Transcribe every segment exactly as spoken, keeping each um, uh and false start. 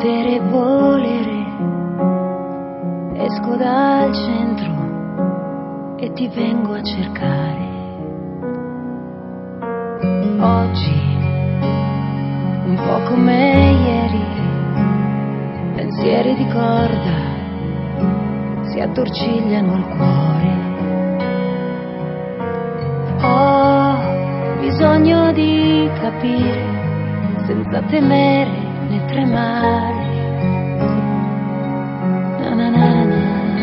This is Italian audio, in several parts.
potere volere, esco dal centro e ti vengo a cercare. Oggi, un po' come ieri, pensieri di corda si attorcigliano al cuore. Ho bisogno di capire senza temere né tremare. Na na na na.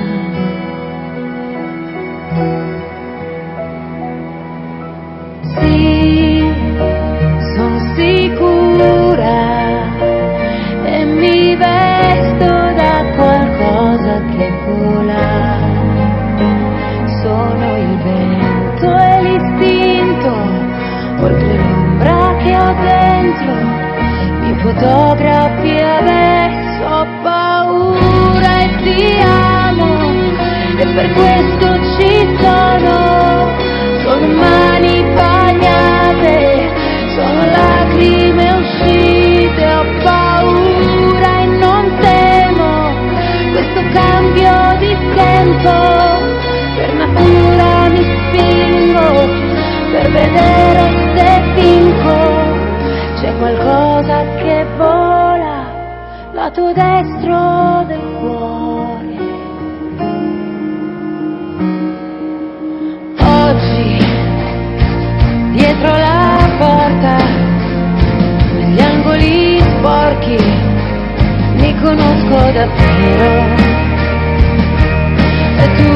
Sì, son sicura e mi vesto da qualcosa che vola. Sono il vento e l'istinto, oltre l'ombra che ho dentro. Mi fotografi adesso, ho paura e ti amo, e per questo ci sono. Sono mani bagnate, sono lacrime uscite, ho paura e non temo questo cambio di tempo. Per natura mi spingo, per vedere se vinco. C'è qualcosa che vola, lato destro del cuore. Oggi, dietro la porta, negli angoli sporchi, mi conosco davvero. E tu,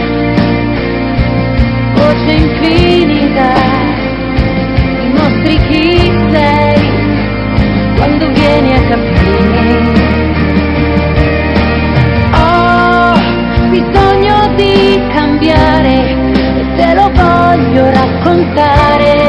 voce infinita, dimostri chi sei quando vieni a capirmi. Ho bisogno di cambiare e te lo voglio raccontare.